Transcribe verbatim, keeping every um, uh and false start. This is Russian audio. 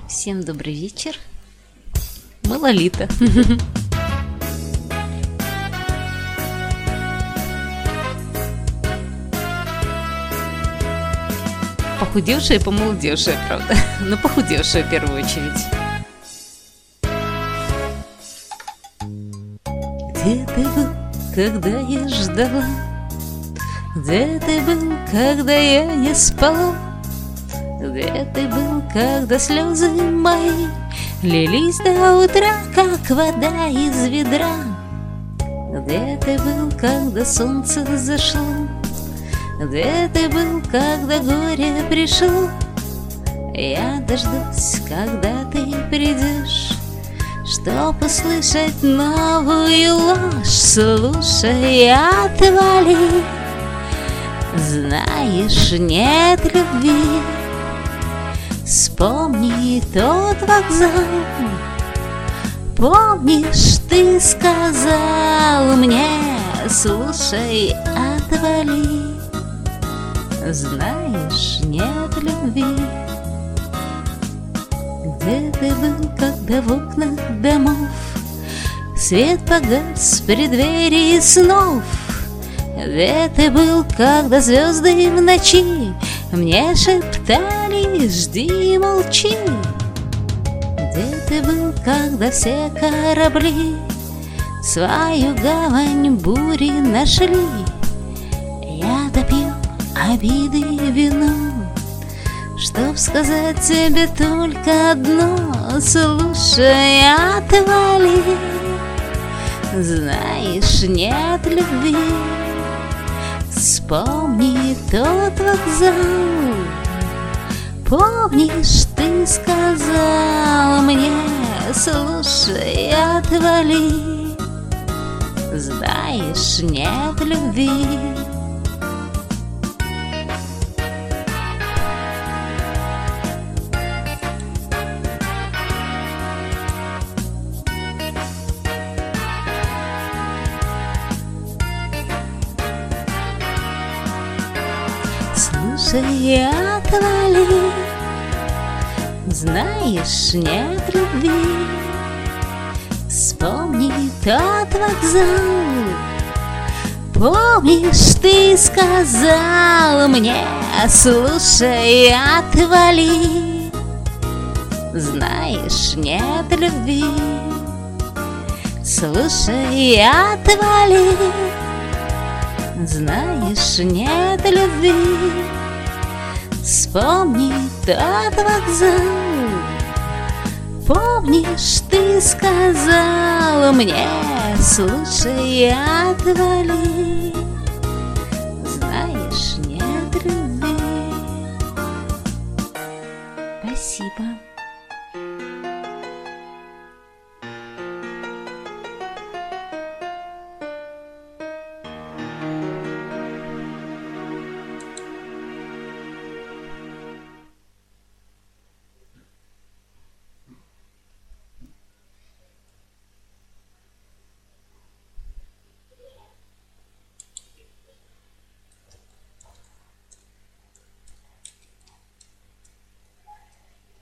Всем добрый вечер. Мы Лолита. Похудевшая и помолодевшая, правда. Но похудевшая в первую очередь. Где ты был, когда я ждала? Где ты был, когда я не спала? Где ты был, когда слезы мои лились до утра, как вода из ведра? Где ты был, когда солнце зашло? Где ты был, когда горе пришло? Я дождусь, когда ты придешь, чтоб услышать новую ложь. Слушай, отвали. Знаешь, нет любви. Вспомни тот вокзал. Помнишь, ты сказал мне: слушай, отвали. Знаешь, нет любви. Где ты был, когда в окнах домов свет погас в преддверии снов? Где ты был, когда звезды в ночи мне шептали: жди, молчи? Где ты был, когда все корабли свою гавань бури нашли? Я допью обиды вином, чтоб сказать тебе только одно: слушай, отвали. Знаешь, нет любви. Вспомни тот вокзал. Помнишь, ты сказал мне: слушай, отвали. Знаешь, нет любви. Слушай, отвали. Знаешь, нет любви. Вспомни тот вокзал. Помнишь, ты сказал мне: слушай, отвали. Знаешь, нет любви. Слушай, отвали. Знаешь, нет любви. Вспомни тот вокзал. Помнишь, ты сказал мне: слушай, отвали.